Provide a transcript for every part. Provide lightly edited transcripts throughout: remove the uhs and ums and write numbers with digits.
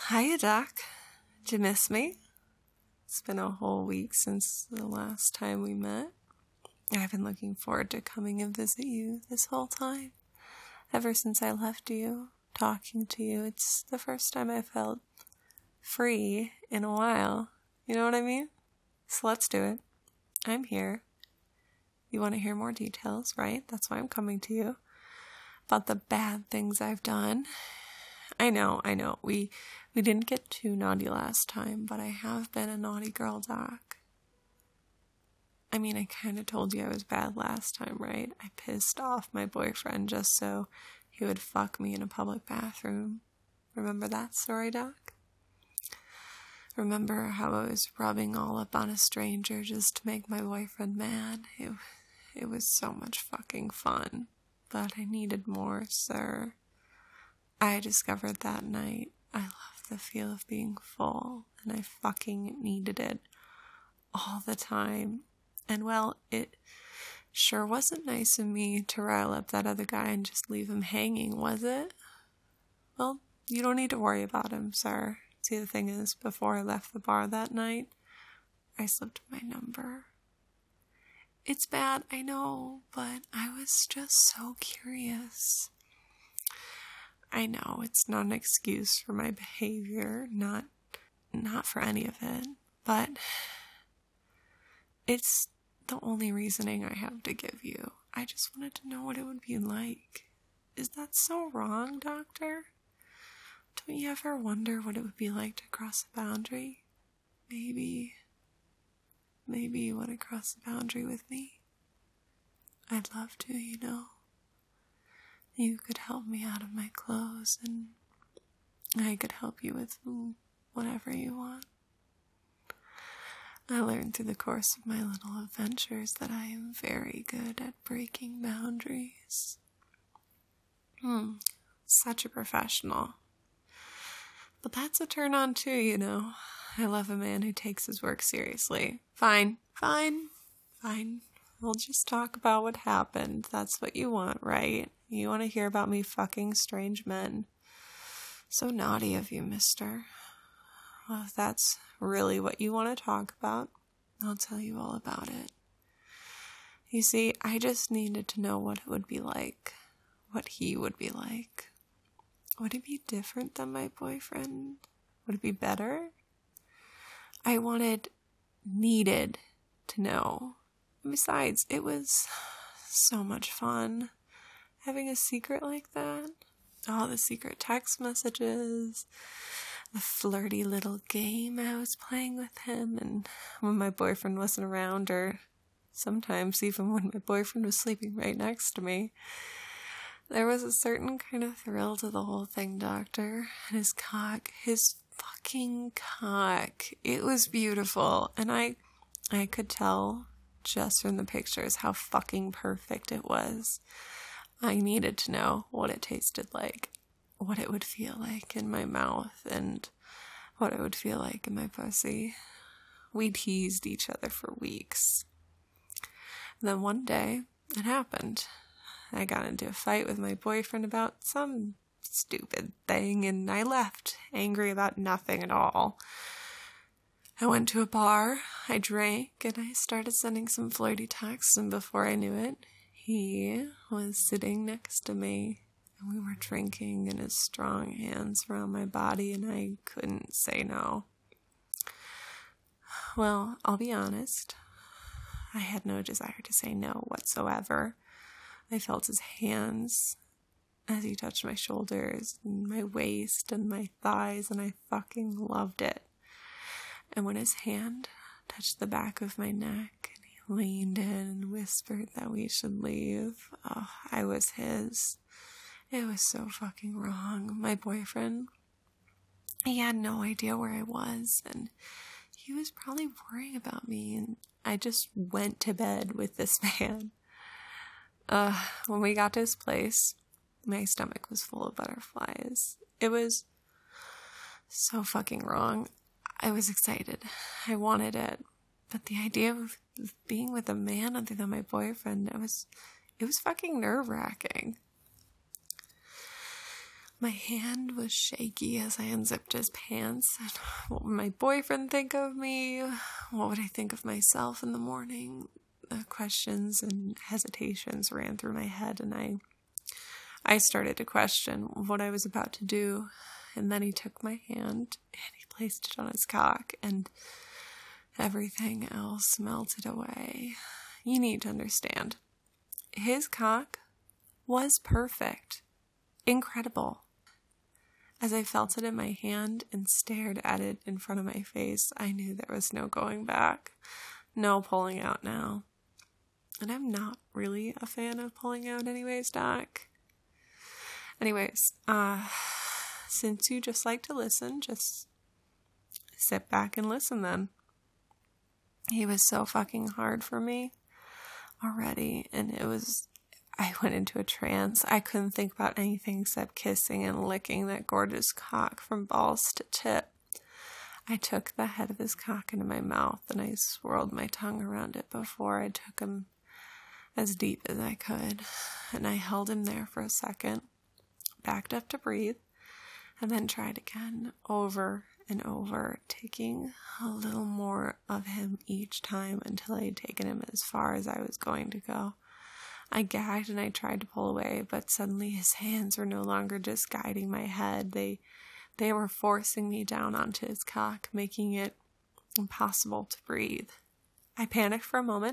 Hiya, Doc. Did you miss me? It's been a whole week since the last time we met. I've been looking forward to coming and visit you this whole time. Ever since I left you, talking to you, it's the first time I felt free in a while. You know what I mean? So let's do it. I'm here. You want to hear more details, right? That's why I'm coming to you. About the bad things I've done. I know. We didn't get too naughty last time, but I have been a naughty girl, Doc. I mean, I kind of told you I was bad last time, right? I pissed off my boyfriend just so he would fuck me in a public bathroom. Remember that story, Doc? Remember how I was rubbing all up on a stranger just to make my boyfriend mad? It was so much fucking fun, but I needed more, sir. I discovered that night I loved the feel of being full, and I fucking needed it all the time. And well, it sure wasn't nice of me to rile up that other guy and just leave him hanging, was it? Well, you don't need to worry about him, sir. See, the thing is, before I left the bar that night, I slipped my number. It's bad, I know, but I was just so curious. I know it's not an excuse for my behavior, not for any of it, but it's the only reasoning I have to give you. I just wanted to know what it would be like. Is that so wrong, Doctor? Don't you ever wonder what it would be like to cross a boundary? Maybe you want to cross the boundary with me? I'd love to, you know. You could help me out of my clothes, and I could help you with whatever you want. I learned through the course of my little adventures that I am very good at breaking boundaries. Such a professional. But that's a turn on too, you know. I love a man who takes his work seriously. Fine. We'll just talk about what happened. That's what you want, right? You want to hear about me fucking strange men. So naughty of you, mister. Well, if that's really what you want to talk about, I'll tell you all about it. You see, I just needed to know what it would be like. What he would be like. Would he be different than my boyfriend? Would it be better? I needed to know. And besides, it was so much fun. Having a secret like that. All the secret text messages. The flirty little game I was playing with him. And when my boyfriend wasn't around, or sometimes even when my boyfriend was sleeping right next to me. There was a certain kind of thrill to the whole thing, Doctor. And his cock. His fucking cock. It was beautiful. And I could tell just from the pictures how fucking perfect it was. I needed to know what it tasted like, what it would feel like in my mouth, and what it would feel like in my pussy. We teased each other for weeks. And then one day, it happened. I got into a fight with my boyfriend about some stupid thing, and I left, angry about nothing at all. I went to a bar, I drank, and I started sending some flirty texts, and before I knew it, he was sitting next to me, and we were drinking, and his strong hands were on my body, and I couldn't say no. Well, I'll be honest, I had no desire to say no whatsoever. I felt his hands as he touched my shoulders, and my waist, and my thighs, and I fucking loved it. And when his hand touched the back of my neck, and he leaned in and whispered that we should leave, I was his. It was so fucking wrong. My boyfriend, he had no idea where I was, and he was probably worrying about me, and I just went to bed with this man. When we got to his place, my stomach was full of butterflies. It was so fucking wrong. I was excited. I wanted it. But the idea of being with a man other than my boyfriend, it was fucking nerve-wracking. My hand was shaky as I unzipped his pants. And what would my boyfriend think of me? What would I think of myself in the morning? The questions and hesitations ran through my head, and I started to question what I was about to do. And then he took my hand and he placed it on his cock, and everything else melted away. You need to understand, his cock was perfect, incredible. As I felt it in my hand and stared at it in front of my face, I knew there was no going back, no pulling out now. And I'm not really a fan of pulling out anyways, Doc. Anyways, since you just like to listen, just sit back and listen then. He was so fucking hard for me already, and I went into a trance. I couldn't think about anything except kissing and licking that gorgeous cock from balls to tip. I took the head of his cock into my mouth, and I swirled my tongue around it before I took him as deep as I could. And I held him there for a second, backed up to breathe, and then tried again, over and over, taking a little more of him each time until I had taken him as far as I was going to go. I gagged and I tried to pull away, but suddenly his hands were no longer just guiding my head. They were forcing me down onto his cock, making it impossible to breathe. I panicked for a moment.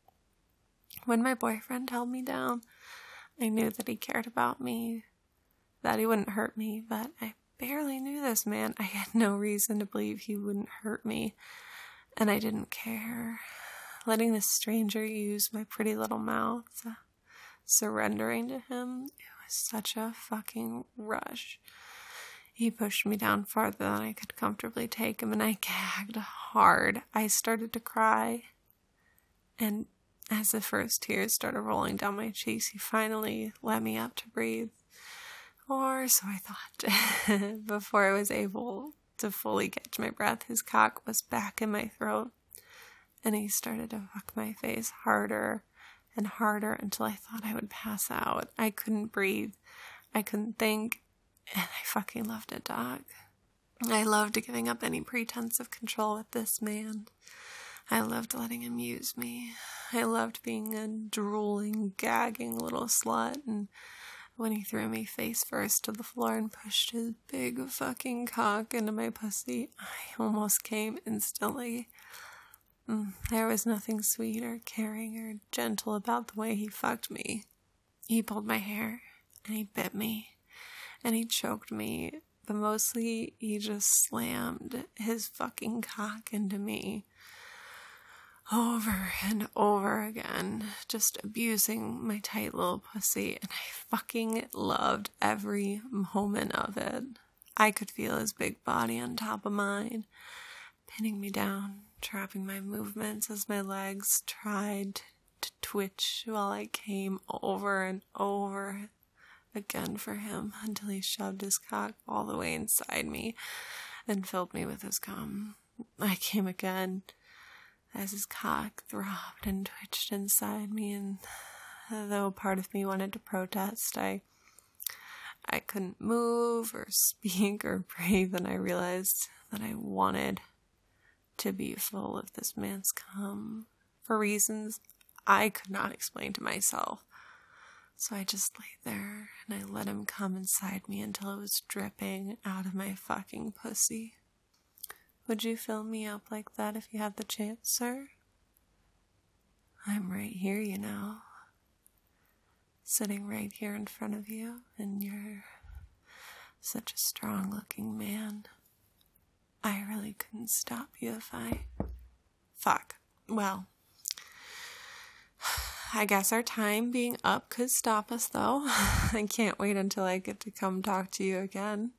When my boyfriend held me down, I knew that he cared about me, that he wouldn't hurt me, but I barely knew this man. I had no reason to believe he wouldn't hurt me, and I didn't care. Letting this stranger use my pretty little mouth, surrendering to him, it was such a fucking rush. He pushed me down farther than I could comfortably take him, and I gagged hard. I started to cry, and as the first tears started rolling down my cheeks, he finally let me up to breathe. Or so I thought. Before I was able to fully catch my breath, his cock was back in my throat, and he started to fuck my face harder and harder until I thought I would pass out. I couldn't breathe. I couldn't think, and I fucking loved it, Doc. I loved giving up any pretense of control with this man. I loved letting him use me. I loved being a drooling, gagging little slut, and when he threw me face first to the floor and pushed his big fucking cock into my pussy, I almost came instantly. There was nothing sweet or caring or gentle about the way he fucked me. He pulled my hair, and he bit me, and he choked me, but mostly he just slammed his fucking cock into me. Over and over again, just abusing my tight little pussy, and I fucking loved every moment of it. I could feel his big body on top of mine, pinning me down, trapping my movements as my legs tried to twitch while I came over and over again for him until he shoved his cock all the way inside me and filled me with his cum. I came again as his cock throbbed and twitched inside me, and though part of me wanted to protest, I couldn't move or speak or breathe, and I realized that I wanted to be full of this man's cum for reasons I could not explain to myself. So I just lay there and I let him come inside me until it was dripping out of my fucking pussy. Would you fill me up like that if you had the chance, sir? I'm right here, you know. Sitting right here in front of you, and you're such a strong-looking man. I really couldn't stop you if I... Fuck. Well, I guess our time being up could stop us, though. I can't wait until I get to come talk to you again.